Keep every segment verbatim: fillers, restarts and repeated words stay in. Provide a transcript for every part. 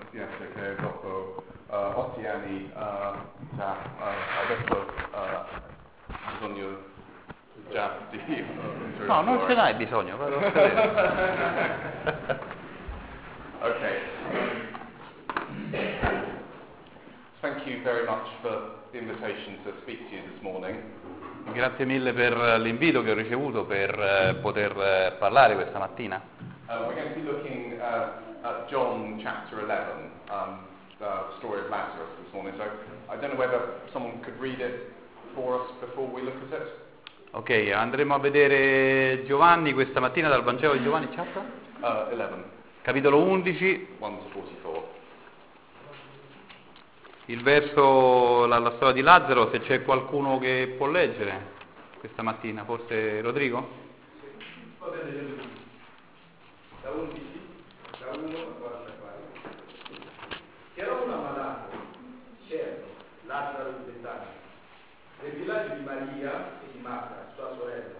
Niente che dopo uh, otto anni uh, già uh, adesso uh, bisogno già di uh, no, non ce n'hai bisogno, però. Okay. Thank you very much for the invitation to speak to you this morning. Grazie mille per l'invito che ho ricevuto per eh, poter eh, parlare questa mattina. Uh, we're going to be looking uh, at John chapter eleven, um, the story of Lazarus this morning. So I don't know whether someone could read it for us before we look at it. Ok, andremo a vedere Giovanni questa mattina dal Vangelo di Giovanni, chapter? Uh, eleven. Capitolo undici, one to forty-four. il verso, la, la storia di Lazzaro, se c'è qualcuno che può leggere questa mattina, forse Rodrigo? Va bene, io leggo. Da undici, da uno a quarantaquattro. C'era un ammalato, certo, Lazzaro di Betania, nel villaggio di Maria e di Marta, sua sorella.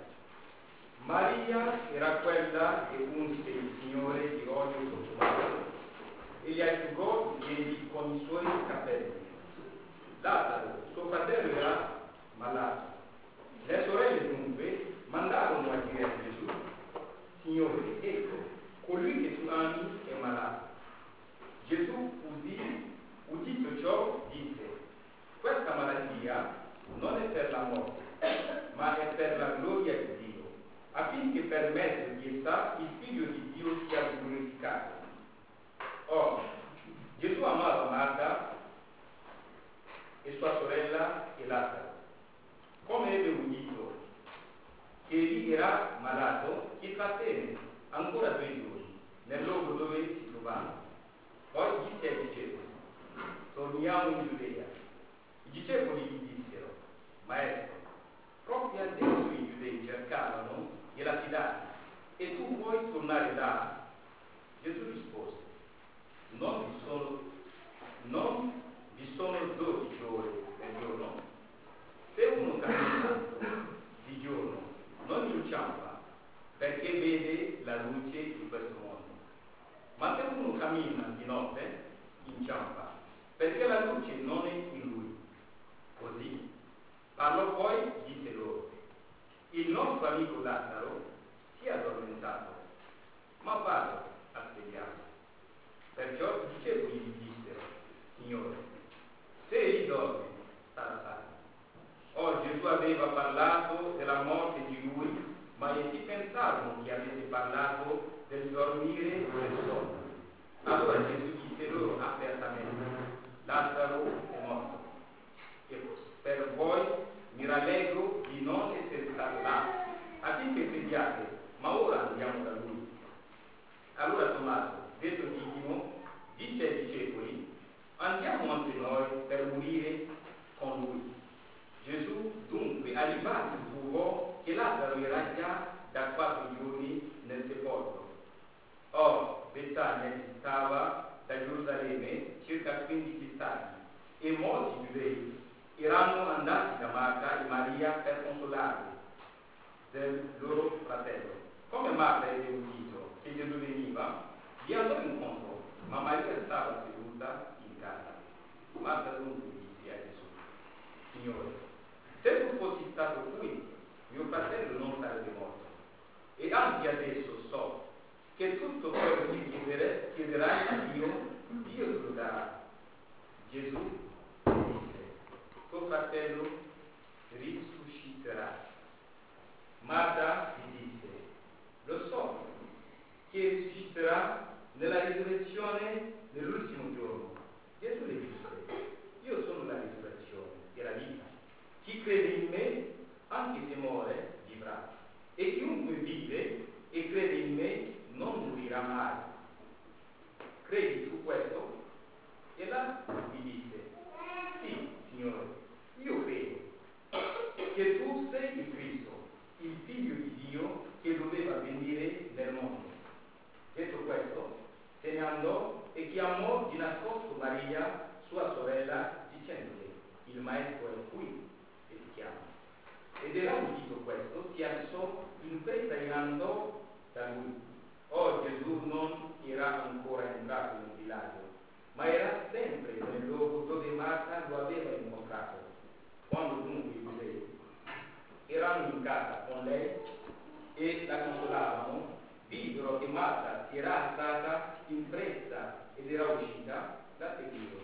Maria era quella che unse il Signore di olio sotto l'albero e gli asciugò i piedi con i suoi capelli. Lazzaro, suo fratello, era malato. Le sorelle dunque mandarono a dire a Gesù: Signore, ecco, colui che tu ami è malato. Gesù udì, udito ciò, disse: questa malattia non è per la morte, ma è per la gloria di Dio, affinché per mezzo di essa il Figlio di Dio sia glorificato. Or, Gesù amava Marta e sua sorella e Lazzaro. Come ebbe udito che egli era malato, si trattenne ancora due giorni nel luogo dove si trovava. Poi disse ai discepoli: torniamo in Giudea. I discepoli gli dissero: Maestro, proprio adesso i giudei cercavano di lapidarti, e tu vuoi tornare là? Gesù rispose: non vi sono, non vi sono dodici ore nel giorno? Se uno cammina di giorno non inciampa, perché vede la luce di questo mondo. Ma se uno cammina di notte, inciampa, perché la luce non è in lui. Così parlò poi, disse loro: il nostro amico Lazzaro si è addormentato, ma vado a svegliarlo. Perciò i discepoli gli dissero: Signore, se egli dorme, sarà salvo. Oh, Gesù aveva parlato della morte di lui, ma essi pensavano che avesse parlato del dormire del sonno. Allora Gesù disse loro apertamente: Lazzaro è morto, e per voi mi rallegro di non essere stato là, affinché crediate, ma ora andiamo da lui. Allora Tommaso, detto Didimo, disse ai discepoli: andiamo anche noi per morire con lui. Gesù dunque, arrivato, trovò che Lazzaro era già da quattro giorni nel sepolcro. Or, Betania distava da Gerusalemme circa quindici stadi, e molti giudei erano andati da Marta e Maria per consolarli del loro fratello. Come Marta ebbe udito che Gesù veniva, gli andò incontro, ma Maria stava seduta in casa. Marta dunque disse a Gesù: Signore, se tu fossi stato qui, mio fratello non sarebbe morto. E anche adesso so che tutto quello che chiedere, chiederai a Dio, Dio te lo darà. Gesù disse: tuo fratello risusciterà. Marta gli disse: lo so che risusciterà nella risurrezione nell'ultimo giorno. Gesù le disse: io sono la risurrezione e la vita. Chi crede in me, anche se muore, vivrà. E chiunque vive e crede in me non morirà mai. Credi tu questo? E là gli disse: sì, Signore, io credo che tu sei il Cristo, il Figlio di Dio che doveva venire nel mondo. Detto questo, se ne andò e chiamò di nascosto Maria, sua sorella, dicendole: il Maestro è qui e ti chiama. Ed era udito questo, si alzò in fretta e andò da lui. Oh, Gesù non era ancora entrato nel villaggio, ma era sempre nel luogo dove Marta lo aveva incontrato. Quando dunque i giudei erano in casa con lei e la consolavano, videro che Marta si era alzata in fretta ed era uscita, la seguirono,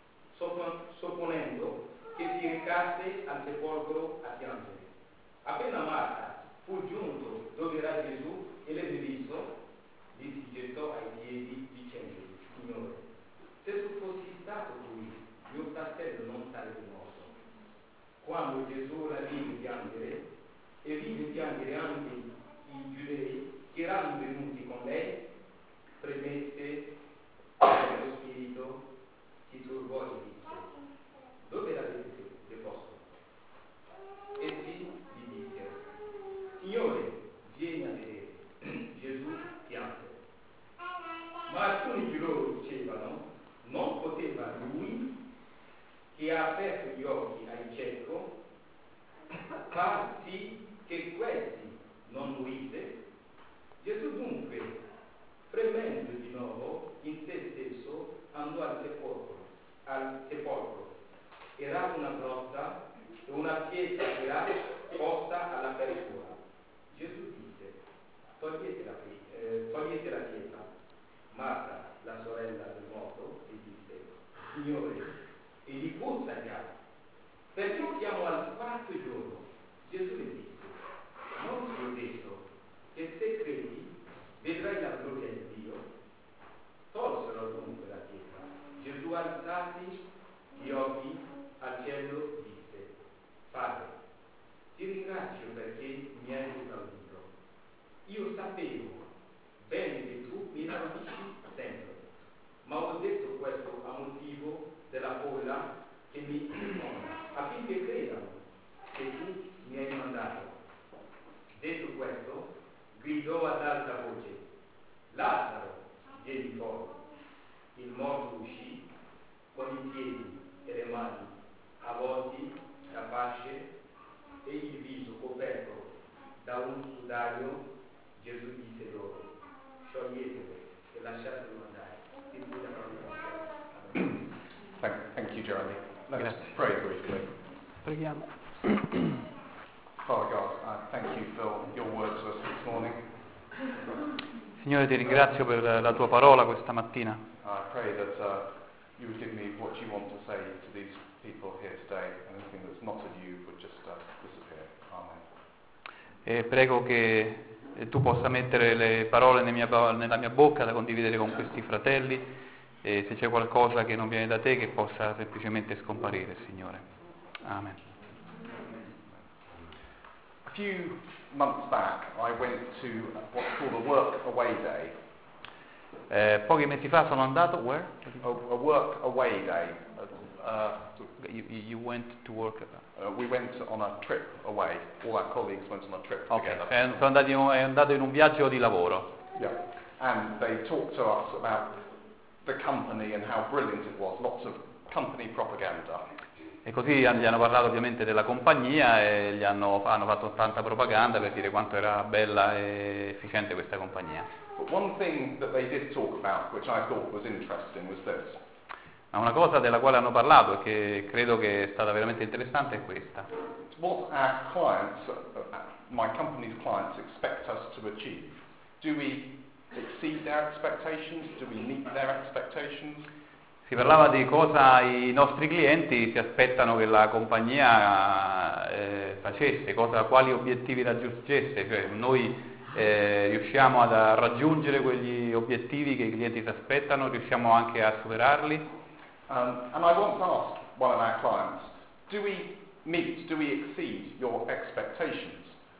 supponendo che si recasse al sepolcro a piangere. Appena Marta fu giunto dove era Gesù e l'ebbe visto, gli si gettò ai piedi dicendogli: Signore, se tu fossi stato qui, mio fratello non sarebbe morto. Quando Gesù la vide piangere e vide piangere anche i giudei che erano venuti con lei, premette nello spirito, si turbò e disse: dove l'avete deposto? Essi gli dissero: Signore, vieni a vedere. Gesù pianse. Ma alcuni di loro dicevano: non poteva lui, che ha aperto gli occhi ai cieco, far sì che questi non morisse? Gesù dunque, fremendo di nuovo in se stesso, andò al sepolcro. Al sepolcro. Era una grotta e una pietra era posta all'apertura. Gesù disse: togliete la, eh, togliete la pietra. Marta, la sorella del morto, gli disse: Signore, egli puzza già, perché siamo al quarto giorno. Gesù le disse: non ti ho detto che se credi vedrai la gloria di Dio? Tolsero dunque la pietra. Gesù, alzati gli occhi al cielo, disse: Padre, ti ringrazio perché mi hai esaudito. Io sapevo bene che tu mi esaudisci sempre, ma ho detto questo a motivo della folla che mi circonda, affinché credano che tu mi hai mandato. Detto questo, gridò ad alta voce: Lazzaro, vieni fuori. Il morto uscì con i piedi e le mani avvolti da fasce e il viso coperto da un sudario. Gesù disse loro: scioglietelo e lasciatelo andare. Thank, thank you, Jeremy. Let's Grazie. pray briefly. Preghiamo. Father God, I thank you for your word to us this morning. Signore, ti ringrazio per la tua parola questa mattina. I pray that uh, you would give me what you want to say to these people here today. Anything that's not of you would just uh, disappear. Amen. E prego che tu possa mettere le parole nella mia, nella mia bocca da condividere con questi fratelli, e se c'è qualcosa che non viene da te che possa semplicemente scomparire, Signore. Amen. A few months back I went to what's called a work away day. Eh, pochi mesi fa sono andato, where? A, a work away day. Uh, You, you went to work. uh, we went on a trip away. All our colleagues went on a trip Ok, together. eh, sono andati, è andato in un viaggio di lavoro. Yeah. And they talked to us about the company and how brilliant it was. Lots of company propaganda. E così gli hanno parlato ovviamente della compagnia e gli hanno, hanno fatto tanta propaganda per dire quanto era bella e efficiente questa compagnia. But one thing that they did talk about, which I thought was interesting, was this. Ma una cosa della quale hanno parlato e che credo che è stata veramente interessante è questa. What our clients, uh, my company's clients, expect us to achieve. Do we exceed their expectations? Do we meet their expectations? Si parlava di cosa i nostri clienti si aspettano che la compagnia eh, facesse, cosa, quali obiettivi raggiungesse, cioè noi eh, riusciamo ad, a raggiungere quegli obiettivi che i clienti si aspettano, riusciamo anche a superarli. Um, and I once asked one of our clients, do we meet, do we exceed your expectations?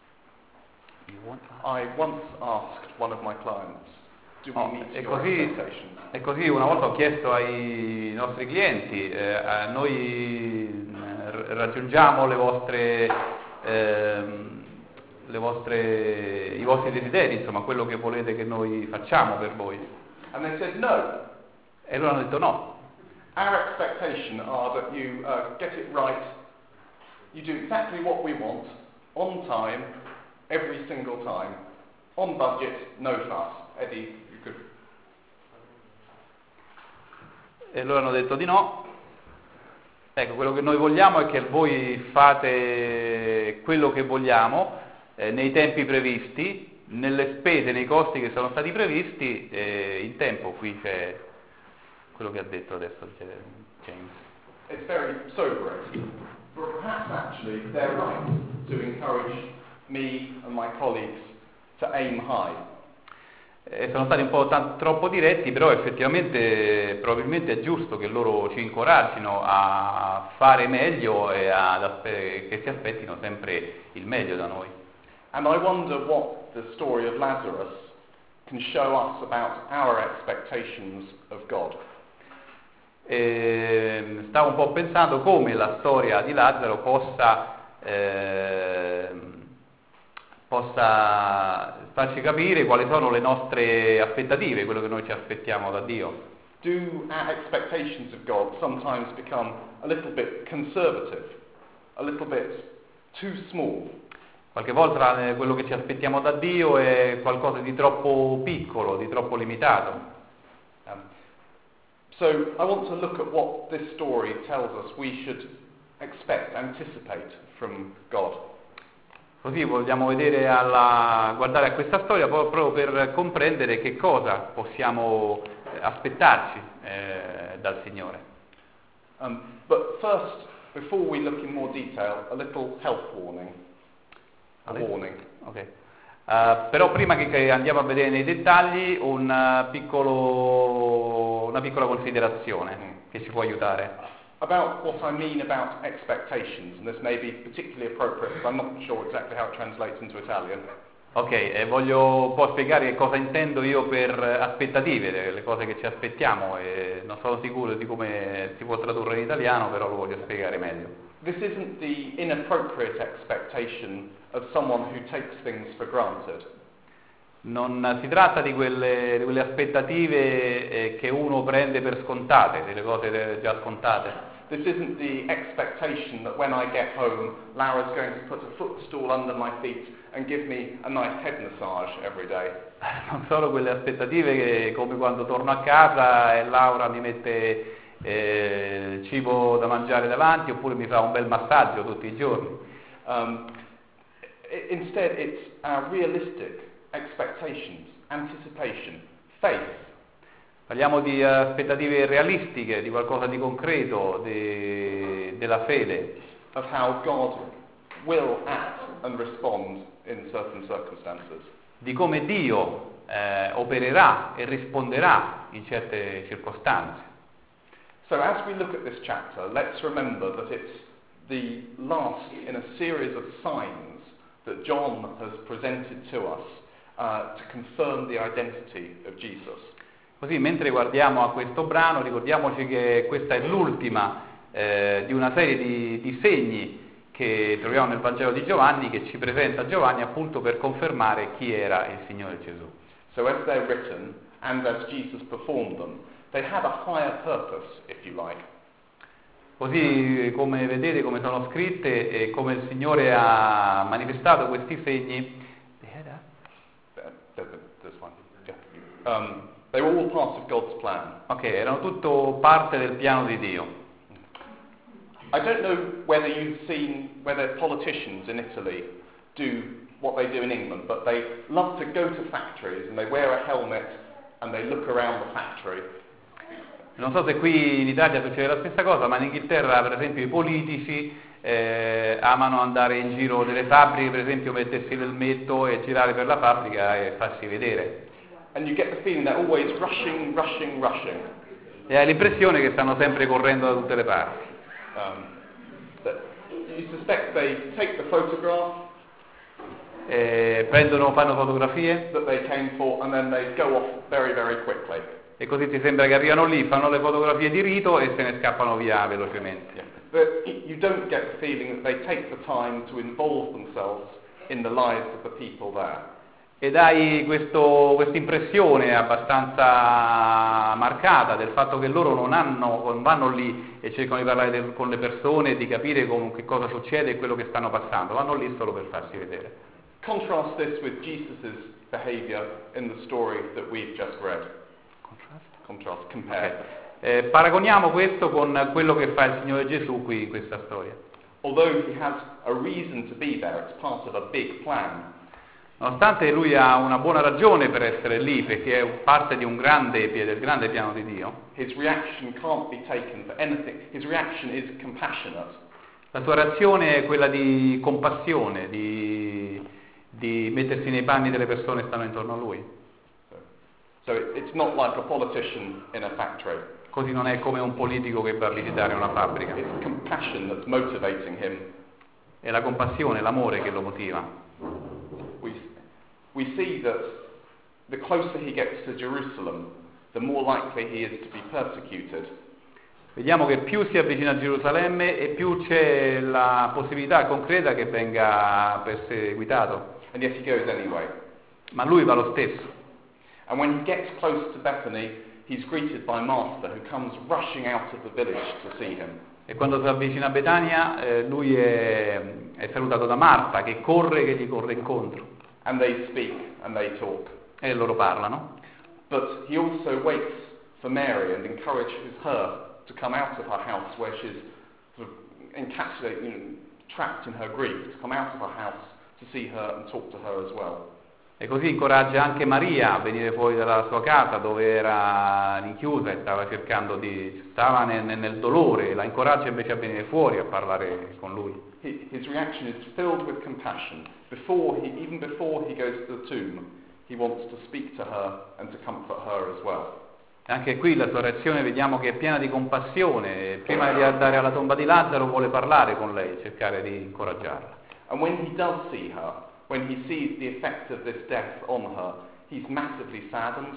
I once asked one of my clients, do we Oh, meet e, your così, expectations? e così una volta ho chiesto ai nostri clienti, eh, a noi eh, raggiungiamo le vostre, ehm, le vostre, i vostri desideri, insomma quello che volete che noi facciamo per voi. And they said no. E loro hanno detto no. Our expectation are that you uh, get it right, you do exactly what we want, on time, every single time, on budget, no fuss. Eddie, you could... E loro hanno detto di no. Ecco, quello che noi vogliamo è che voi fate quello che vogliamo, eh, nei tempi previsti, nelle spese, nei costi che sono stati previsti, eh, in tempo. Qui c'è quello che ha detto adesso James. It's very sobering, but perhaps actually they're right to encourage me and my colleagues to aim high. Eh, sono stati un po' t- troppo diretti, però effettivamente probabilmente è giusto che loro ci incoraggino a fare meglio e ad aspe- che si aspettino sempre il meglio da noi. And I wonder what the story of Lazarus can show us about our expectations of God. E stavo un po' pensando come la storia di Lazzaro possa, eh, possa farci capire quali sono le nostre aspettative, quello che noi ci aspettiamo da Dio. Do our expectations of God sometimes become a little bit conservative, a little bit too small? Qualche volta eh, quello che ci aspettiamo da Dio è qualcosa di troppo piccolo, di troppo limitato. Um, so I want to look at what this story tells us we should expect, anticipate from God. Così vogliamo vedere alla, guardare a questa storia proprio per comprendere che cosa possiamo aspettarci eh, dal Signore. Um, but first, before we look in more detail, a little health warning. A warning. Okay. Uh, però prima che, che andiamo a vedere nei dettagli un uh, piccolo, una piccola considerazione mm. che ci può aiutare. About what I mean about expectations, and this may be particularly appropriate because I'm not sure exactly how it translates into Italian. Ok, eh, voglio un po' spiegare che cosa intendo io per aspettative, le, le cose che ci aspettiamo, e non sono sicuro di come si può tradurre in italiano, però lo voglio spiegare meglio. This isn't the inappropriate expectation of someone who takes things for granted. Non si tratta di quelle, di quelle aspettative eh, che uno prende per scontate, delle cose già scontate. This isn't the expectation that when I get home, Laura's going to put a footstool under my feet and give me a nice head massage every day. Non sono quelle aspettative che, come quando torno a casa e Laura mi mette eh, cibo da mangiare davanti oppure mi fa un bel massaggio tutti i giorni. Um, instead, it's our realistic expectations, anticipation, faith. Parliamo di aspettative realistiche, di qualcosa di concreto, di, della fede. Of how God will act and respond in certain circumstances. Di come Dio eh, opererà e risponderà in certe circostanze. So as we look at this chapter, let's remember that it's the last in a series of signs that John has presented to us uh, to confirm the identity of Jesus. Così, mentre guardiamo a questo brano, ricordiamoci che questa è l'ultima eh, di una serie di, di segni che troviamo nel Vangelo di Giovanni, che ci presenta Giovanni appunto per confermare chi era il Signore Gesù. So as they're written, and as Jesus performed them, they have a higher purpose, if you like. Così come vedete, come sono scritte e come il Signore ha manifestato questi segni, um, they were all part of God's plan. Ok, erano tutto parte del piano di Dio. I don't know whether you've seen whether politicians in Italy do what they do in England, but they love to go to factories and they wear a helmet and they look around the factory. Non so se qui in Italia succede la stessa cosa, ma in Inghilterra per esempio i politici eh, amano andare in giro delle fabbriche, per esempio mettersi l'elmetto e girare per la fabbrica e farsi vedere. And you get the feeling they're always rushing, rushing, rushing. E hai l'impressione che stanno sempre correndo da tutte le parti. Um, that you suspect they take the photograph Eh, prendono, fanno fotografie that they came for and then they go off very, very quickly. e così ti sembra che arrivano lì, fanno le fotografie di rito e se ne scappano via velocemente. Yeah. But you don't get the feeling that they take the time to involve themselves in the lives of the people there. Ed hai questa impressione abbastanza marcata del fatto che loro non, hanno, non vanno lì e cercano di parlare del, con le persone e di capire con, che cosa succede e quello che stanno passando, vanno lì solo per farsi vedere. Contrast this with Jesus' behavior in the story that we've just read. Contrast? Contrast, compare. Eh, paragoniamo questo con quello che fa il Signore Gesù qui in questa storia. Although he has a reason to be there, it's part of a big plan. Nonostante lui ha una buona ragione per essere lì, perché è parte di un grande, del grande piano di Dio, His reaction can't be taken for anything. His reaction is compassionate. la sua reazione è quella di compassione, di, di mettersi nei panni delle persone che stanno intorno a lui. So it, it's not like a politician in a factory. Così non è come un politico che va a visitare una fabbrica. It's compassion that's motivating him. È la compassione, l'amore che lo motiva. We, we see that the closer he gets to Jerusalem, the more likely he is to be persecuted. Vediamo che più si avvicina a Gerusalemme e più c'è la possibilità concreta che venga perseguitato. And yet he goes anyway. Ma lui va lo stesso. And when he gets close to Bethany, he's greeted by Martha, who comes rushing out of the village to see him. E quando si avvicina a Betania, eh, lui è, è salutato da Marta, che corre, che gli corre incontro. And they speak and they talk. E loro parlano. But he also waits for Mary and encourages her to come out of her house where she's sort of encapsulated, you know, trapped in her grief, to come out of her house to see her and talk to her as well. E così incoraggia anche Maria a venire fuori dalla sua casa dove era rinchiusa e stava cercando di, stava nel, nel dolore, la incoraggia invece a venire fuori a parlare con lui. His reaction is filled with compassion. Before he, even before he goes to the tomb, he wants to speak to her and to comfort her as well. Anche qui la sua reazione vediamo che è piena di compassione. Prima di andare alla tomba di Lazzaro vuole parlare con lei, cercare di incoraggiarla. And when he does see her, when he sees the effect of this death on her, he's massively saddened.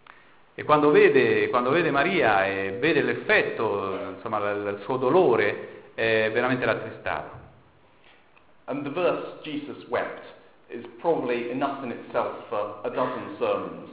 E quando vede, quando vede Maria e vede l'effetto, insomma, il suo dolore, è veramente rattristato. And the verse Jesus wept is probably enough in itself for a dozen sermons.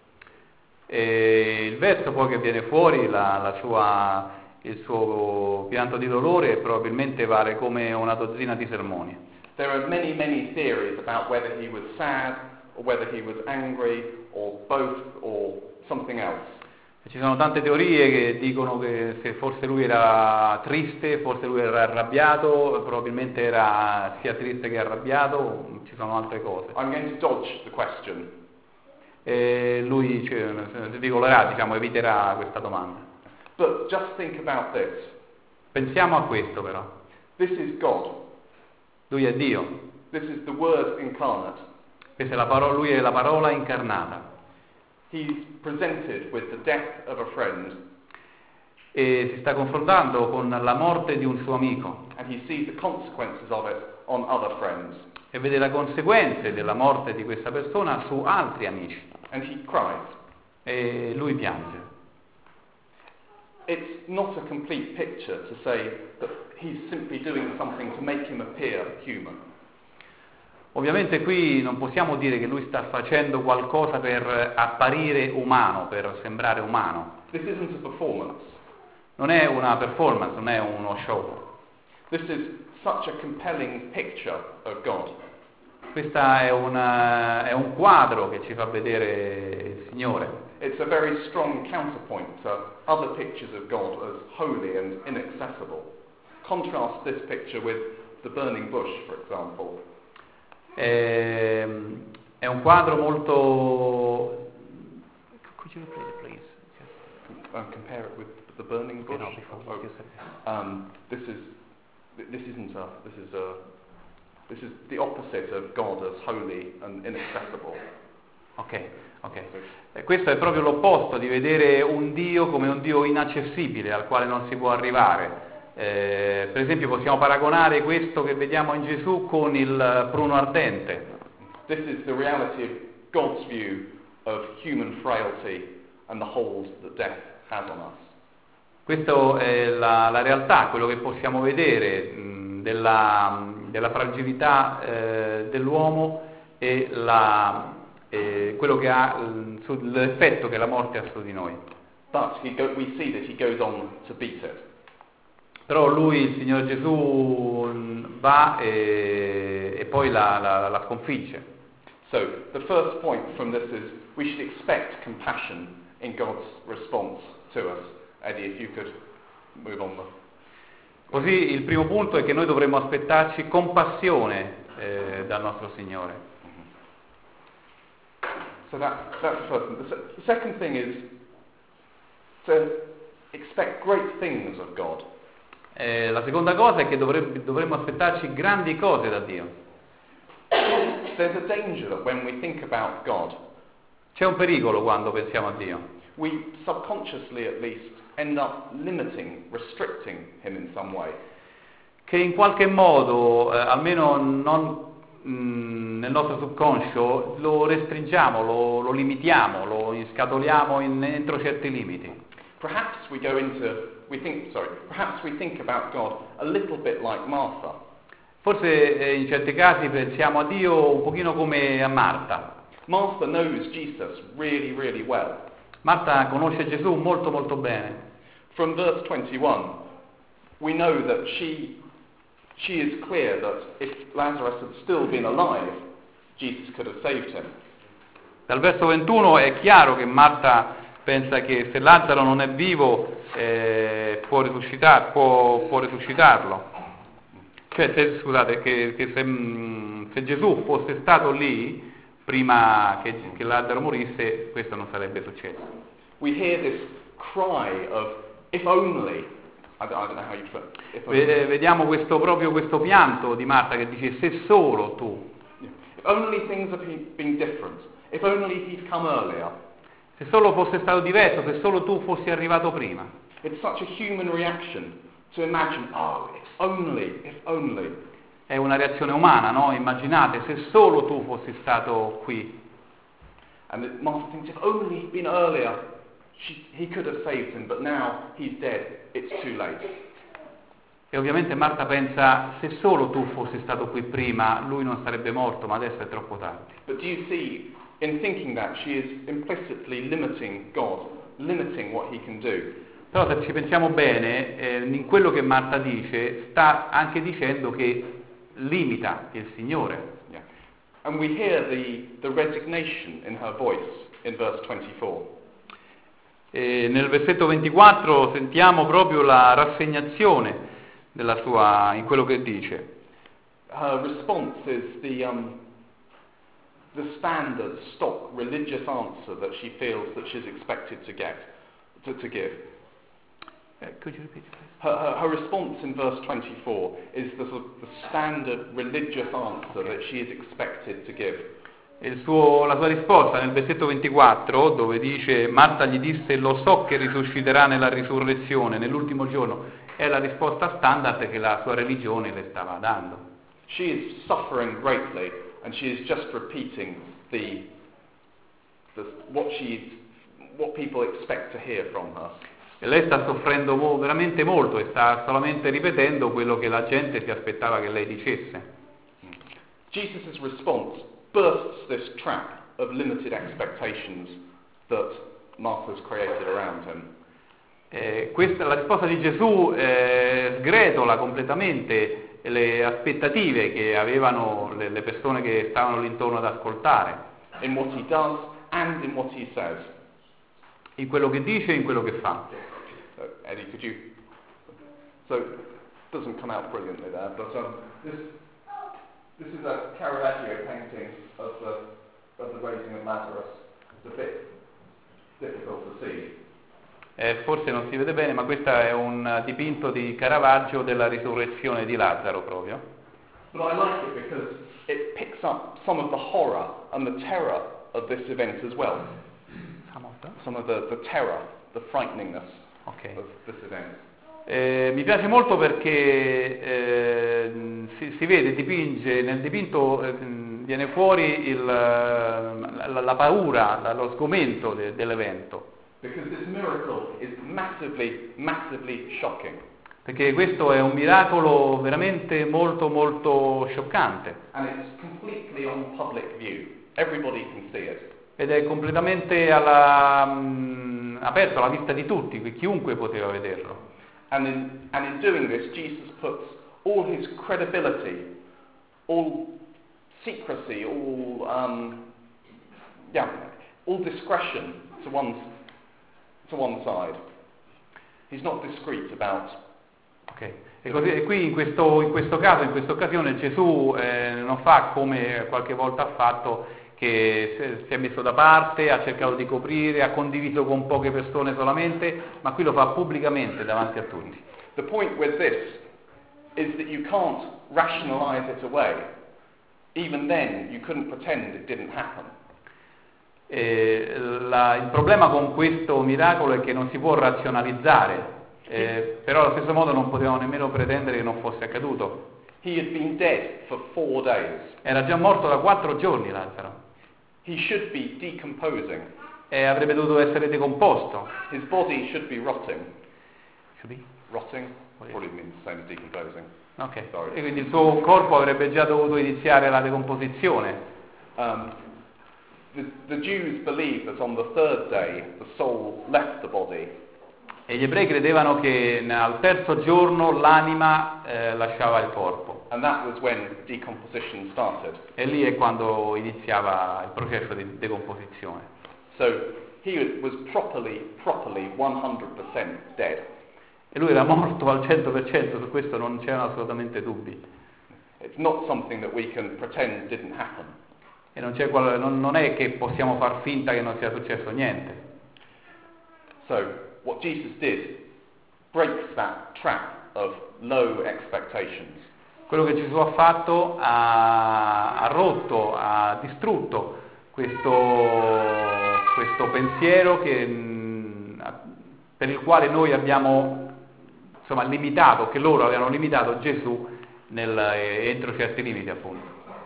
E il verso poi che viene fuori, la, la sua, il suo pianto di dolore, probabilmente vale come una dozzina di sermoni. There are many, many theories about whether he was sad or whether he was angry or both or something else. Ci sono tante teorie che dicono che se forse lui era triste, forse lui era arrabbiato, probabilmente era sia triste che arrabbiato, ci sono altre cose. I'm going to dodge the question. E lui cioè, svicolerà, diciamo, eviterà questa domanda. But just think about this. Pensiamo a questo però. This is God. Lui è Dio. This is the Word incarnate. Questa è la parola, lui è la parola incarnata. He's presented with the death of a friend. E si sta confrontando con la morte di un suo amico. And he sees the consequences of it on other friends. E vede le conseguenze della morte di questa persona su altri amici. And he cries. E lui piange. It's not a complete picture to say that he's simply doing something to make him appear human. Ovviamente qui non possiamo dire che lui sta facendo qualcosa per apparire umano, per sembrare umano. This isn't a performance. Non è una performance, non è uno show. This is such a compelling picture of God. Questa è, una, è un quadro che ci fa vedere il Signore. It's a very strong counterpoint to other pictures of God as holy and inaccessible. Contrast this picture with the burning bush, for example. È, è un quadro molto... Could you repeat it, please? Uh, compare it with the burning bush. No, before what you said. Um, this is this isn't a this is a this is the opposite of God as holy and inaccessible. Ok, ok. E questo è proprio l'opposto di vedere un Dio come un Dio inaccessibile al quale non si può arrivare. Eh, per esempio possiamo paragonare questo che vediamo in Gesù con il pruno ardente. This is the reality of God's view of human frailty and the hold that death has on us. Questa è la, la realtà, quello che possiamo vedere mh, della, della fragilità eh, dell'uomo e la, eh, quello che ha mh, sull'effetto che la morte ha su di noi. But he go, we see that he goes on to beat it. Però lui, il Signore Gesù, va e, e poi la, la, la sconfigge. So the first point from this is we should expect compassion in God's response to us. Eddie, if you could move on. The... Così il primo punto è che noi dovremmo aspettarci compassione eh, dal nostro Signore. So that, that's the first thing. The, se- the second thing is to expect great things of God. Eh, la seconda cosa è che dovremmo, dovremmo aspettarci grandi cose da Dio. There's a danger that when we think about God, C'è un pericolo quando pensiamo a Dio. we subconsciously at least end up limiting, restricting him in some way. Che in qualche modo, eh, almeno non mh, nel nostro subconscio, lo restringiamo, lo, lo limitiamo, lo inscatoliamo in, entro certi limiti. Perhaps we go into, we think, sorry, perhaps we think about God a little bit like Martha. Forse eh, in certi casi pensiamo a Dio un pochino come a Marta. Martha knows Jesus really, really well. Marta conosce Gesù molto molto bene. From verse twenty-one, we know that she, she is clear that if Lazarus had still been alive, Jesus could have saved him. Dal verso ventuno è chiaro che Marta pensa che se Lazzaro non è vivo eh, può, risuscitar, può, può risuscitarlo. Cioè, se, scusate, che, che se, mh, se Gesù fosse stato lì prima che, che Lazzaro morisse, questo non sarebbe successo. We hear this cry of, if only, I don't, I don't know how you put it. If only. Vediamo questo, proprio questo pianto di Marta che dice, se solo tu, If only things had been different. If only he'd come earlier. se solo fosse stato diverso, se solo tu fossi arrivato prima. It's such a human reaction to imagine, oh, if only, if only. È una reazione umana, no? Immaginate, se solo tu fossi stato qui. And it, Martha thinks, if only he'd been earlier, she, he could have saved him, but now he's dead, it's too late. E ovviamente Marta pensa, se solo tu fossi stato qui prima, lui non sarebbe morto, ma adesso è troppo tardi. But do you see, in thinking that, she is implicitly limiting God, limiting what he can do. Però se ci pensiamo bene, eh, in quello che Marta dice, sta anche dicendo che limita il Signore. Yeah. And we hear the, the resignation in her voice in verse twenty-four. E nel versetto ventiquattro sentiamo proprio la rassegnazione della sua, in quello che dice. Her response is the, um, the standard stock religious answer that she feels that she's expected to get, to, to give. Uh, could you repeat, please? Her, her, her response in verse twenty-four is the, sort of the standard religious answer that she is expected to give. Il suo, la sua risposta nel versetto ventiquattro, dove dice Marta gli disse lo so che risusciterà nella risurrezione, nell'ultimo giorno, è la risposta standard che la sua religione le stava dando. She is suffering greatly and she is just repeating the, the, what, she, what people expect to hear from her. E lei sta soffrendo mo- veramente molto e sta solamente ripetendo quello che la gente si aspettava che lei dicesse. Jesus' response bursts this trap of limited expectations that Martha's created around him. Eh, questa, la risposta di Gesù eh, sgretola completamente le aspettative che avevano le, le persone che stavano lì intorno ad ascoltare. In what he does and in what he says. In quello che dice e in quello che fa. So, Eddie, could you... So, it doesn't come out brilliantly there, but um, this, this is a Caravaggio painting of the, of the raising of Lazarus. It's a bit difficult to see. Eh, forse non si vede bene, ma questo è un dipinto di Caravaggio della risurrezione di Lazzaro proprio. But I like it because it picks up some of the horror and the terror of this event as well. Some of the, the terror, the frighteningness Okay. of this event. Eh, mi piace molto perché eh, si, si vede, dipinge, nel dipinto eh, viene fuori il, la, la paura, la, lo sgomento de, dell'evento. Because this miracle is massively, massively shocking. Perché questo è un miracolo veramente molto molto scioccante. And it's completely on public view. Everybody can see it. Ed è completamente alla, mh, aperto alla vista di tutti, chiunque poteva vederlo. And in, and in doing this, Jesus puts all his credibility, all secrecy, all, um, yeah, all discretion to one, to one side. He's not discreet about. Okay. E, così, e qui in questo, in questo caso, in questa occasione, Gesù eh, non fa come qualche volta ha fatto, che si è messo da parte, ha cercato di coprire, ha condiviso con poche persone solamente, ma qui lo fa pubblicamente davanti a tutti. The point with this is that you can't rationalize it away. Even then, you couldn't pretend it didn't happen. E la, il problema con questo miracolo è che non si può razionalizzare, eh, però allo stesso modo non potevamo nemmeno pretendere che non fosse accaduto. He had been dead for four days. Era già morto da quattro giorni Lazzaro. He should be decomposing. E avrebbe dovuto essere decomposto. His body should be rotting. Should be? Rotting probably means the same as decomposing. Ok, Sorry. e quindi il suo corpo avrebbe già dovuto iniziare la decomposizione. Um, the, the Jews believed that on the third day the soul left the body. E gli ebrei credevano che al terzo giorno l'anima eh, lasciava il corpo. And that was when decomposition started. E lì è quando iniziava il processo di decomposizione. So he was properly, properly one hundred percent dead. E lui era morto al cento per cento, su questo non c'erano assolutamente dubbi. It's not something that we can pretend didn't happen. E non, c'è qual- non, non è che possiamo far finta che non sia successo niente. So what Jesus did breaks that trap of low expectations. Quello che Gesù ha fatto ha, ha rotto, ha distrutto questo, questo pensiero che, mh, per il quale noi abbiamo insomma limitato, che loro avevano limitato Gesù nel, eh, entro certi limiti appunto.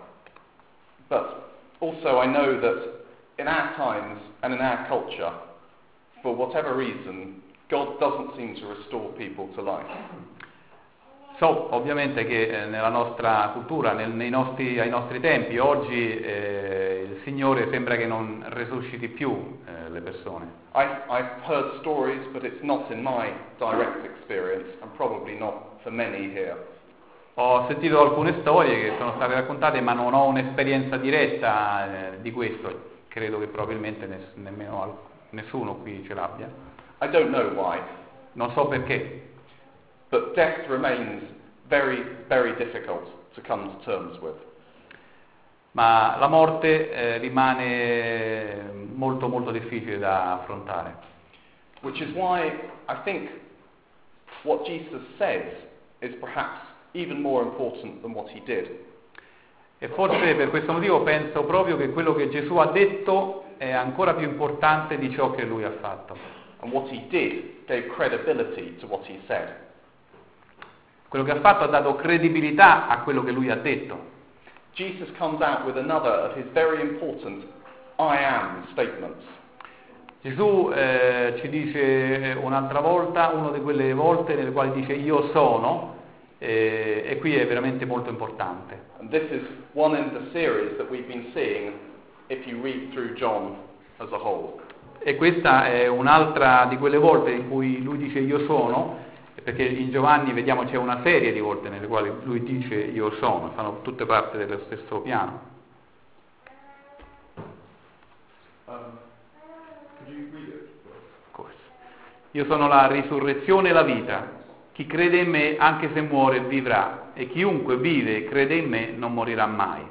But also I know that in our times and in our culture, for whatever reason, God doesn't seem to restore people to life. So ovviamente che eh, nella nostra cultura, nel, nei nostri, ai nostri tempi, oggi eh, il Signore sembra che non resusciti più eh, le persone. I, I've heard stories, but it's not in my direct experience, and probably not for many here. Ho sentito alcune storie che sono state raccontate, ma non ho un'esperienza diretta eh, di questo. Credo che probabilmente ness- nemmeno al- nessuno qui ce l'abbia. I don't know why, Non so perché, but death remains very, very difficult to come to terms with. ma la morte eh, rimane molto molto difficile da affrontare. Which is why I think what Jesus says is perhaps even more important than what he did. E forse per questo motivo penso proprio che quello che Gesù ha detto è ancora più importante di ciò che lui ha fatto. And what he did gave credibility to what he said. Quello che ha fatto ha dato credibilità a quello che lui ha detto. Jesus comes out with another of his very important I am statements. Gesù eh, ci dice un'altra volta, una di quelle volte nelle quali dice io sono, eh, e qui è veramente molto importante. And this is one in the series that we've been seeing if you read through John as a whole. E questa è un'altra di quelle volte in cui lui dice io sono, perché in Giovanni vediamo c'è una serie di volte nelle quali lui dice io sono, fanno tutte parte dello stesso piano. Um, could you read it? Of course. Io sono la risurrezione e la vita. Chi crede in me, anche se muore, vivrà, e chiunque vive e crede in me non morirà mai.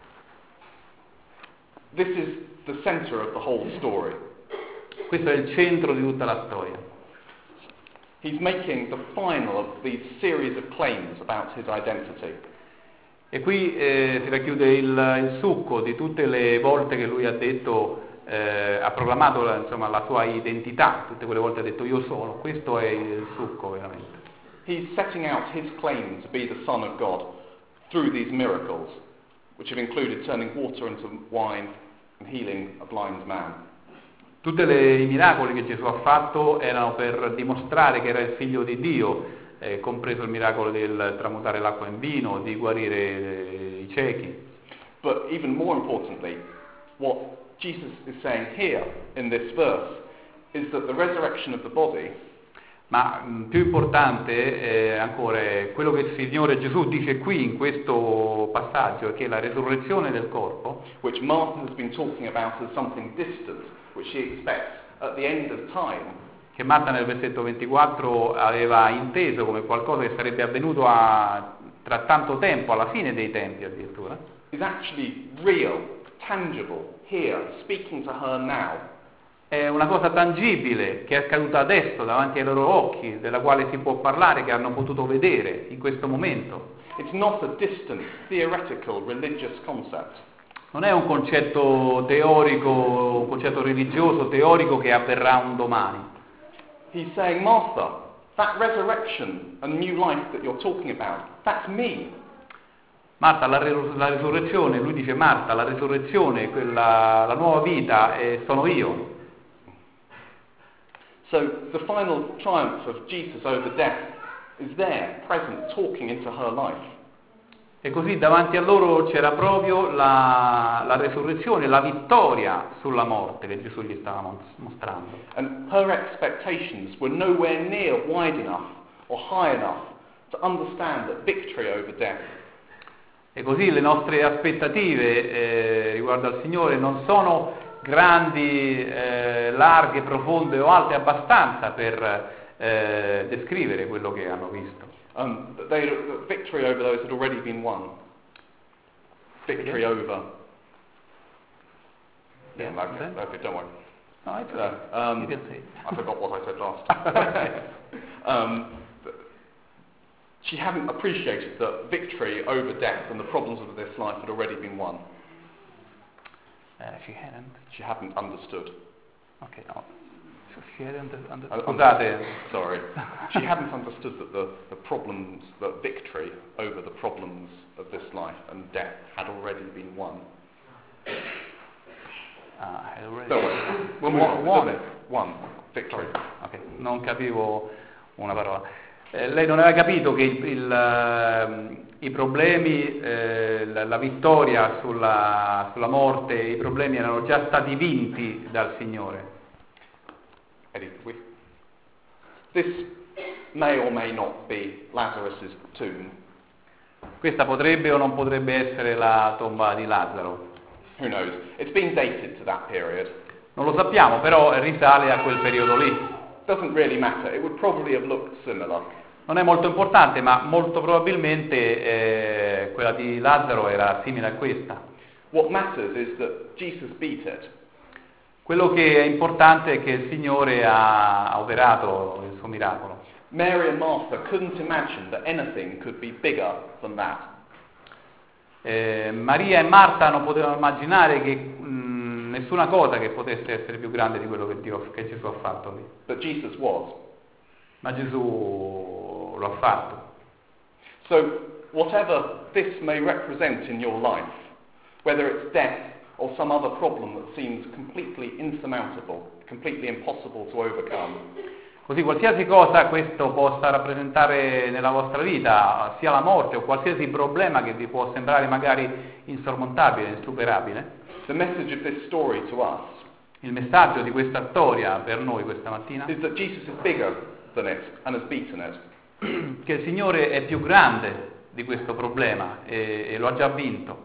This is the center of the whole story. Questo è il centro di tutta la storia. He's making the final of these series of claims about his identity. E qui eh, si racchiude il, il succo di tutte le volte che lui ha detto, eh, ha proclamato la, insomma, la sua identità, tutte quelle volte ha detto io sono, questo è il succo veramente. He's setting out his claim to be the Son of God through these miracles, which have included turning water into wine and healing a blind man. Tutti i miracoli che Gesù ha fatto erano per dimostrare che era il figlio di Dio, eh, compreso il miracolo del tramutare l'acqua in vino, di guarire eh, i ciechi. But even more importantly, what Jesus is saying here in this verse is that the resurrection of the body, Ma mh, più importante eh, ancora è quello che il Signore Gesù dice qui in questo passaggio, è che la resurrezione del corpo, which Martin has been talking about as something distant, which he expects at the end of time, che Marta nel versetto ventiquattro aveva inteso come qualcosa che sarebbe avvenuto a, tra tanto tempo, alla fine dei tempi addirittura, is actually real, tangible, here, speaking to her now. è una cosa tangibile che è accaduta adesso davanti ai loro occhi, della quale si può parlare, che hanno potuto vedere in questo momento. It's not a distant, theoretical, religious concept. Non è un concetto teorico, un concetto religioso, teorico che avverrà un domani. He's saying, Martha, that resurrection and new life that you're talking about, that's me. Marta, la, la risurrezione, lui dice Marta, la risurrezione, quella, la nuova vita, eh, sono io. So the final triumph of Jesus over death is there, present, talking into her life. E così davanti a loro c'era proprio la, la resurrezione, la vittoria sulla morte che Gesù gli stava mostrando. And her expectations were nowhere near wide enough or high enough to understand that victory over death. E così le nostre aspettative eh, riguardo al Signore non sono grandi, eh, larghe, profonde o alte abbastanza per eh, descrivere quello che hanno visto. Um, they, victory over those had already been won. Victory Yeah. over. Yeah, Yeah, okay, then? okay, don't worry. No, it's No, okay. um, You can say it. I forgot what I said last. um, she hadn't appreciated that victory over death and the problems of this life had already been won. Uh, she hadn't. She hadn't understood. Ok, no. So she hadn't under- Uh, Scusate. Sorry. She hadn't understood that the, the problems, that victory over the problems of this life and death had already been won. Ah, had already- Don't worry. We'll move Won- on. won. Isn't it? Won. Victory. Ok, non capivo una parola. Eh, lei non aveva capito che il, il, ehm, i problemi, eh, la, la vittoria sulla, sulla morte, i problemi erano già stati vinti dal Signore. Eddie, we, this may or may not be Lazarus's tomb. Questa potrebbe o non potrebbe essere la tomba di Lazzaro. Who knows? It's been dated to that period. Non lo sappiamo, però risale a quel periodo lì. Doesn't really matter. It would probably have looked similar. Non è molto importante, ma molto probabilmente eh, quella di Lazzaro era simile a questa. What matters is that Jesus beat it. Quello che è importante è che il Signore ha, ha operato il suo miracolo. Mary and Martha couldn't imagine that anything could be bigger than that. Eh, Maria e Marta non potevano immaginare che mh, nessuna cosa che potesse essere più grande di quello che, Dio, che Gesù ha fatto lì. But Jesus was. Ma Gesù lo ha fatto. So, whatever this may represent in your life, whether it's death or some other problem that seems completely insurmountable, completely impossible to overcome, Così qualsiasi cosa questo possa rappresentare nella vostra vita, sia la morte o qualsiasi problema che vi può sembrare magari insormontabile, insuperabile, the message of this story to us il messaggio di questa storia per noi questa mattina is that Jesus is bigger than it and has beaten it. che il Signore è più grande di questo problema e, e lo ha già vinto.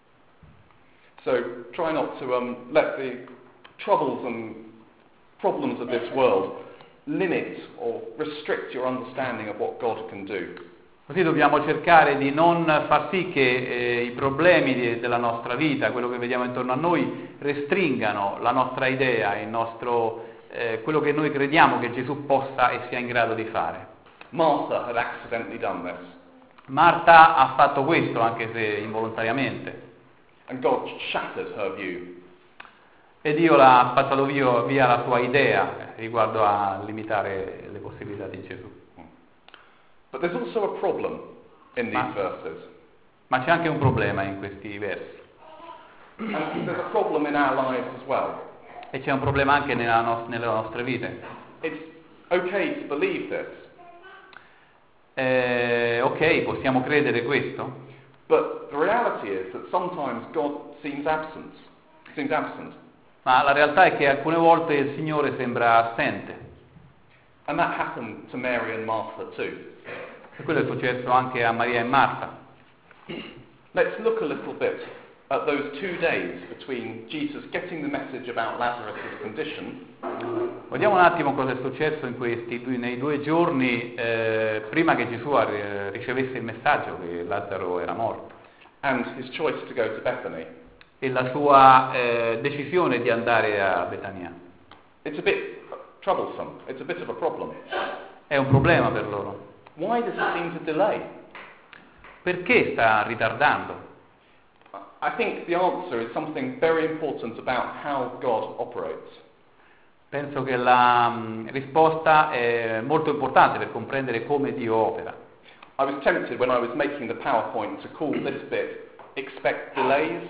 So try not to um, let the troubles and problems of this world limit or restrict your understanding of what God can do. Così dobbiamo cercare di non far sì che eh, i problemi di, della nostra vita, quello che vediamo intorno a noi, restringano la nostra idea, il nostro, eh, quello che noi crediamo che Gesù possa e sia in grado di fare. Martha had accidentally done this, Marta ha fatto questo, anche se involontariamente, and God shattered her view. e Dio l'ha spazzato via, via la sua idea riguardo a limitare le possibilità di Gesù. But there's also a problem in these Ma- verses. Ma c'è anche un problema in questi versi, And there's a problem in our lives as well. e c'è un problema anche nella nos- nelle nostre vite. It's okay to believe this, Eh, ok, possiamo credere questo, but the reality is that sometimes God seems absent. Seems absent. ma la realtà è che alcune volte il Signore sembra assente, And that happened to Mary and Martha too. e quello è successo anche a Maria e Marta. Let's look a little bit at those two days between Jesus getting the message about Lazarus' condition. Guardiamo un attimo cosa è successo in questi due, nei due giorni eh, prima che Gesù arri- ricevesse il messaggio che Lazzaro era morto And his choice to go to Bethany. e la sua eh, decisione di andare a Betania. It's a bit troublesome. It's a bit of a problem. È un problema per loro. Why does it seem to delay? Perché sta ritardando? I think the answer is something very important about how God operates. Penso che la mh, risposta è molto importante per comprendere come Dio opera. I was tempted when I was making the PowerPoint to call this bit "Expect Delays."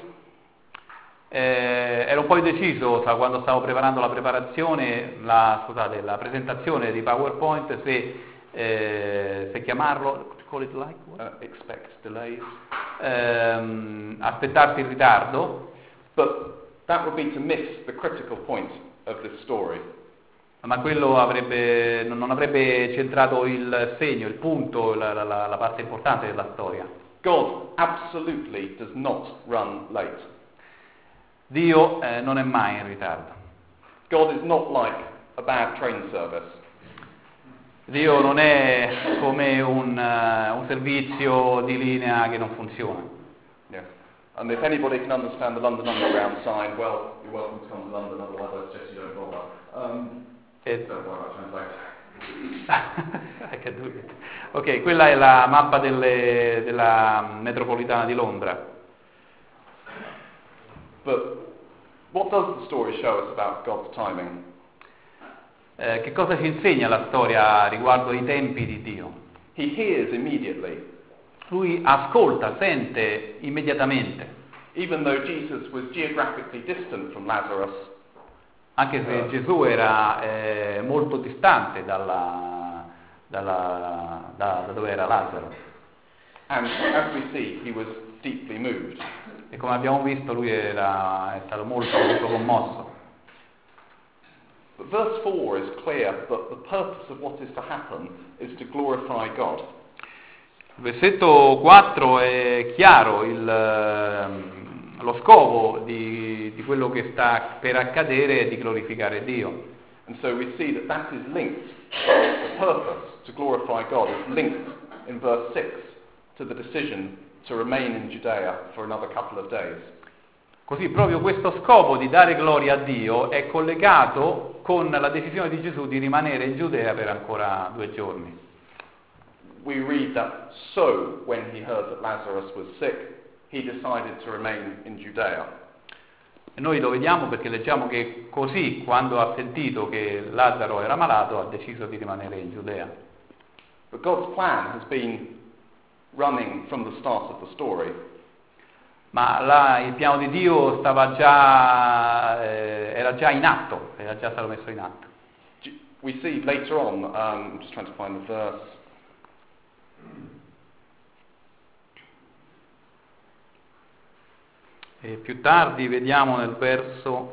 Eh, ero un po' indeciso sa, quando stavo preparando la preparazione, la, scusate, la presentazione di PowerPoint, se, eh, se chiamarlo, call it like what? Uh, expect delays. Ehm, aspettarsi il ritardo, But that would be to miss the critical point of this story. ma quello avrebbe, non avrebbe centrato il segno, il punto, la, la, la parte importante della storia. God absolutely does not run late. Dio eh, non è mai in ritardo. God is not like a bad train service. Dio non è come un, uh, un servizio di linea che non funziona. Yeah. And if anybody can understand the London Underground sign, well, you're welcome to come to London, otherwise I suggest you don't bother. Um, E- don't worry about translation. I can do it. Ok, quella è la mappa delle- della metropolitana di Londra. But what does the story show us about God's timing? Eh, che cosa ci insegna la storia riguardo ai tempi di Dio? He hears immediately. Lui ascolta, sente immediatamente, Even though Jesus was geographically distant from Lazarus, anche se Gesù era eh, molto distante dalla, dalla- da, da dove era Lazzaro. and as we see, he was deeply moved. E come abbiamo visto lui era, è stato molto, molto commosso. But verse four is clear that the purpose of what is to happen is to glorify God. Il versetto quattro è chiaro, il, ehm, lo scopo di, di quello che sta per accadere è di glorificare Dio. And so we see that that is linked, the purpose to glorify God is linked in verse six to the decision to remain in Judea for another couple of days. Così proprio questo scopo di dare gloria a Dio è collegato con la decisione di Gesù di rimanere in Giudea per ancora due giorni. We read that so when he heard that Lazarus was sick, he decided to remain in Judea. E noi lo vediamo perché leggiamo che così, quando ha sentito che Lazzaro era malato, ha deciso di rimanere in Giudea. But God's plan has been running from the start of the story. Ma là il piano di Dio stava già, eh, era già in atto, era già stato messo in atto. G- We see later on, um, I'm just trying to find the verse. E più tardi vediamo nel verso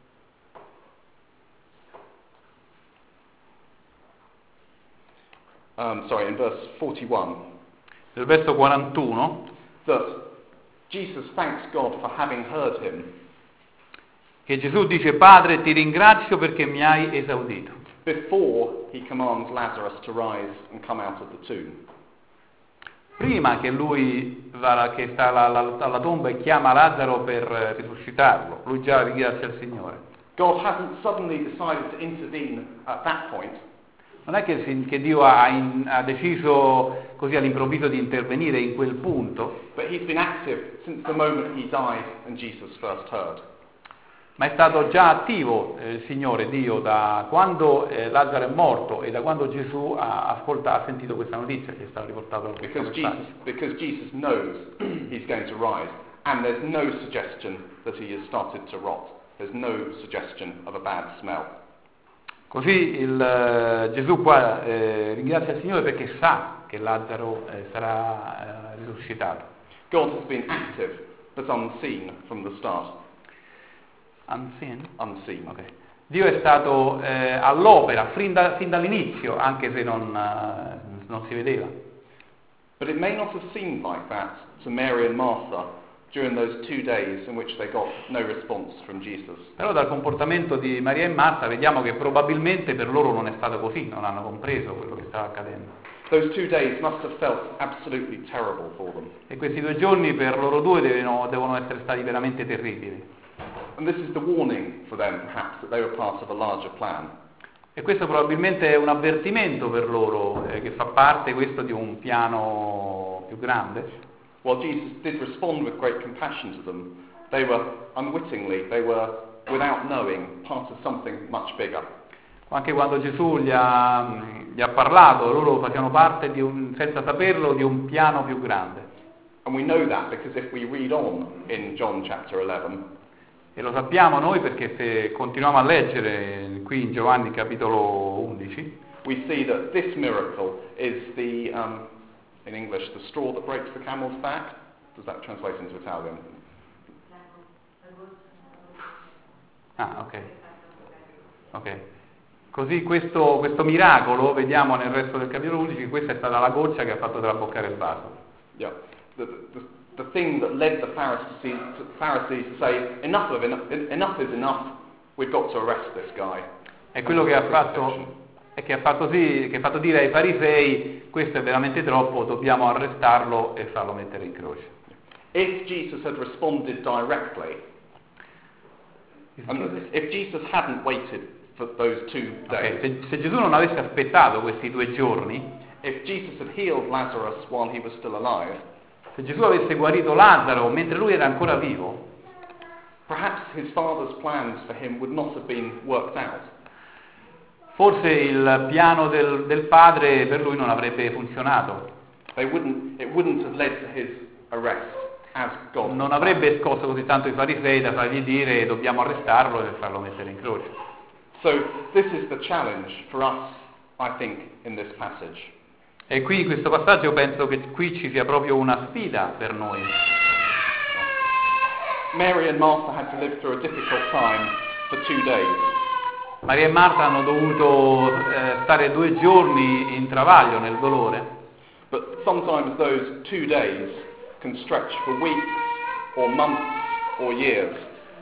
Um, sorry, in verse forty-one, nel verso quarantuno that Jesus thanks God for having heard him che Gesù dice: Padre, ti ringrazio perché mi hai esaudito, before he commands Lazarus to rise and come out of the tomb. prima che lui va, che sta alla, alla, alla tomba e chiama Lazzaro per eh, risuscitarlo. Lui già ringrazia il Signore. God hasn't suddenly decided to intervene at that point. Non è che, si- che Dio ha, in- ha deciso così all'improvviso di intervenire in quel punto, But he's been active since the moment he died and Jesus first heard. ma è stato già attivo eh, il Signore Dio da quando eh, Lazzaro è morto e da quando Gesù ha, ascolta, ha sentito questa notizia che è stata riportata da questo Because Jesus, messaggio. because Jesus knows he's going to rise. And there's no suggestion that he has started to rot. There's no suggestion of a bad smell. Così il, eh, Gesù qua eh, ringrazia il Signore perché sa che Lazzaro eh, sarà eh, risuscitato. God has been active but unseen from the start. Unseen? Unseen. Ok. Dio è stato eh, all'opera fin, da- fin dall'inizio, anche se non, eh, non si vedeva. But it may not have seemed like that to Mary and Martha during those two days in which they got no response from Jesus. Però dal comportamento di Maria e Marta vediamo che probabilmente per loro non è stato così, non hanno compreso quello che stava accadendo. Those two days must have felt absolutely terrible for them. E questi due giorni per loro due devono, devono essere stati veramente terribili. And this is the warning for them, perhaps, that they were part of a larger plan. E questo probabilmente è un avvertimento per loro, eh, che fa parte questo di un piano più grande. While Jesus did respond with great compassion to them, they were unwittingly, they were, without knowing, part of something much bigger. Anche quando Gesù gli ha, gli ha parlato, loro facevano parte, di un, senza saperlo, di un piano più grande. And we know that because if we read on in John chapter eleven, E lo sappiamo noi perché se continuiamo a leggere qui in Giovanni capitolo undici, we see that this miracle is the, um, in English, the straw that breaks the camel's back. Does that translate into Italian? Ah, ok. Ok. Così questo, questo miracolo, vediamo nel resto del capitolo undici, questa è stata la goccia che ha fatto traboccare il vaso. Yeah. The, the, the thing that led the Pharisees to, Pharisees to say, enough, of enough, enough is enough, we've got to arrest this guy. È quello che ha fatto, è che ha fatto, sì, che ha fatto dire ai farisei, questo è veramente troppo, dobbiamo arrestarlo e farlo mettere in croce. If Jesus had responded directly, and if Jesus hadn't waited for those two days, Okay, se, se Gesù non avesse aspettato questi due giorni, if Jesus had healed Lazarus while he was still alive, se Gesù avesse guarito Lazzaro mentre lui era ancora vivo, perhaps his father's plans for him would not have been worked out. forse il piano del, del padre per lui non avrebbe funzionato, They wouldn't, it wouldn't have led to his arrest as God. non avrebbe scosso così tanto i farisei da fargli dire dobbiamo arrestarlo e farlo mettere in croce. So this is the challenge for us, I think, in this passage. E qui in questo passaggio penso che qui ci sia proprio una sfida per noi. Mary and Martha had to live through a difficult time for two days. Maria e Marta hanno dovuto eh, stare due giorni in travaglio nel dolore, But sometimes those two days can stretch for weeks or months or years.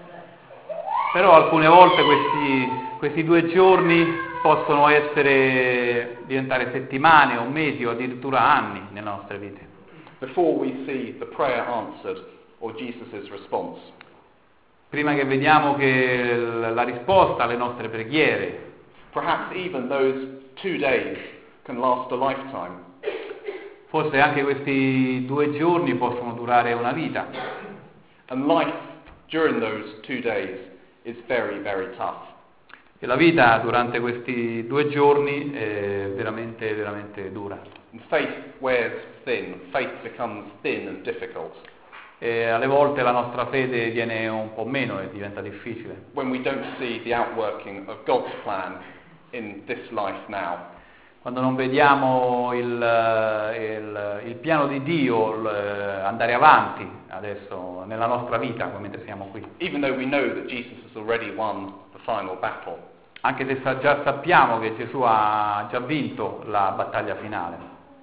però alcune volte questi, questi due giorni possono essere diventare settimane o mesi o addirittura anni nelle nostre vite, Before we see the prayer answered or Jesus' response. prima che vediamo che l- la risposta alle nostre preghiere. Perhaps even those two days can last a lifetime. Forse anche questi due giorni possono durare una vita, And life during those two days is very, very tough. e la vita durante questi due giorni è veramente, veramente dura. And faith wears thin. Faith becomes thin and difficult E alle volte la nostra fede viene un po' meno e diventa difficile, when we don't see the outworking of God's plan in this life now. quando non vediamo il, il, il piano di Dio l- andare avanti adesso nella nostra vita mentre siamo qui, Even though we know that Jesus has already won the final battle. anche se sa- già sappiamo che Gesù ha già vinto la battaglia finale.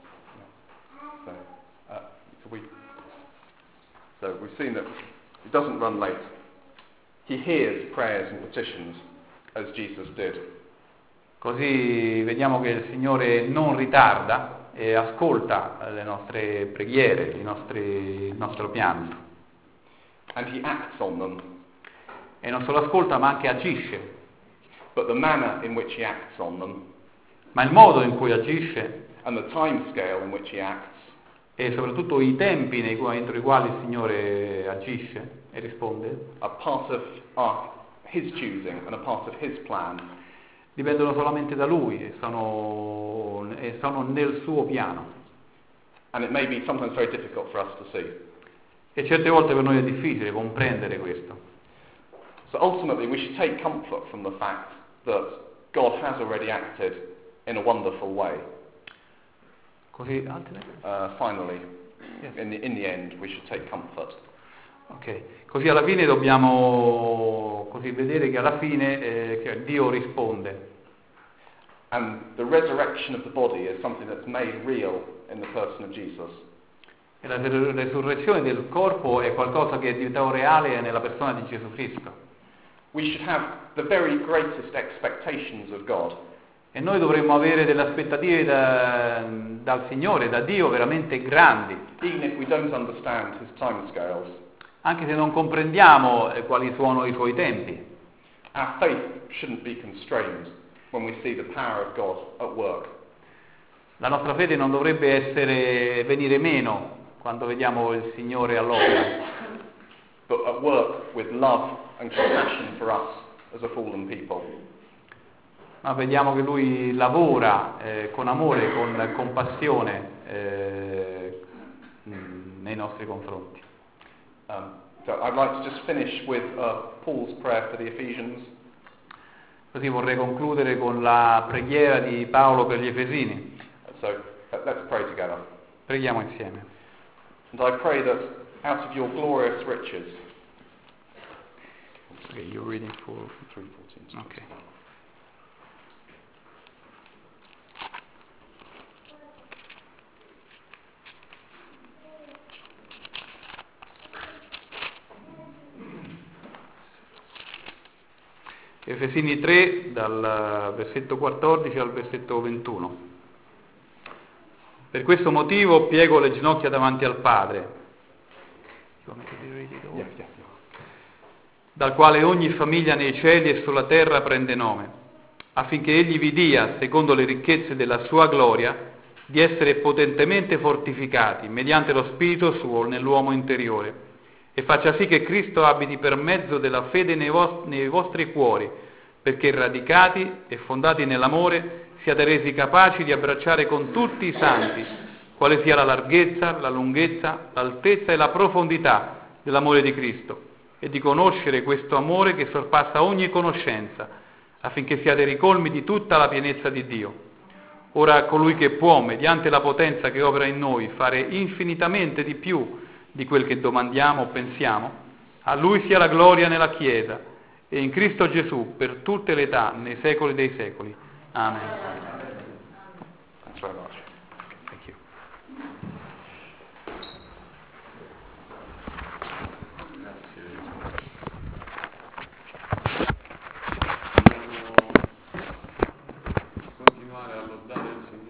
So, uh, so, we, so we've seen that he doesn't run late. He hears prayers and petitions as Jesus did. Così vediamo che il Signore non ritarda e ascolta le nostre preghiere, i nostri, il nostro pianto. And he acts on them. E non solo ascolta ma anche agisce. But the manner in which he acts on them Ma il modo in cui agisce and the time scale in which he acts e soprattutto i tempi nei quali- entro i quali il Signore agisce e risponde are part of our, his choosing and a part of his plan. dipendono solamente da Lui e sono, e sono nel suo piano. And it may be sometimes very difficult for us to see. E certe volte per noi è difficile comprendere questo. So ultimately we should take comfort from the fact that God has already acted in a wonderful way. Così, altre? Uh, finally, Yes. in the, in the end, we should take comfort. Ok, così alla fine dobbiamo così vedere che alla fine eh, che Dio risponde. And the resurrection of the body is something that's made real in the person of Jesus. E la resurrezione del corpo è qualcosa che è diventato reale nella persona di Gesù Cristo. We should have the very greatest expectations of God. E noi dovremmo avere delle aspettative da, dal Signore, da Dio, veramente grandi. Even if we don't understand his timescales. Anche se non comprendiamo eh, quali sono i suoi tempi. Our faith shouldn't be constrained when we see the power of God at work. La nostra fede non dovrebbe essere venire meno quando vediamo il Signore all'opera, but at work with love and compassion for us as a fallen people. ma vediamo che Lui lavora eh, con amore, con compassione eh, nei nostri confronti. Um, so I'd like to just finish with uh, Paul's prayer for the Ephesians. Così vorrei concludere con la preghiera di Paolo per gli Efesini. So uh, let's pray together. Preghiamo insieme. And I pray that out of your glorious riches. Okay, you're reading for three fourteen. Okay. Efesini tre, dal versetto quattordici al versetto ventuno. Per questo motivo piego le ginocchia davanti al Padre, dal quale ogni famiglia nei cieli e sulla terra prende nome, affinché Egli vi dia, secondo le ricchezze della sua gloria, di essere potentemente fortificati mediante lo Spirito suo nell'uomo interiore, e faccia sì che Cristo abiti per mezzo della fede nei, vostri, nei vostri cuori, perché radicati e fondati nell'amore siate resi capaci di abbracciare con tutti i santi quale sia la larghezza, la lunghezza, l'altezza e la profondità dell'amore di Cristo, e di conoscere questo amore che sorpassa ogni conoscenza, affinché siate ricolmi di tutta la pienezza di Dio. Ora a colui che può, mediante la potenza che opera in noi, fare infinitamente di più di quel che domandiamo o pensiamo, a Lui sia la gloria nella Chiesa e in Cristo Gesù per tutte le età, nei secoli dei secoli. Amen. Thanks very much.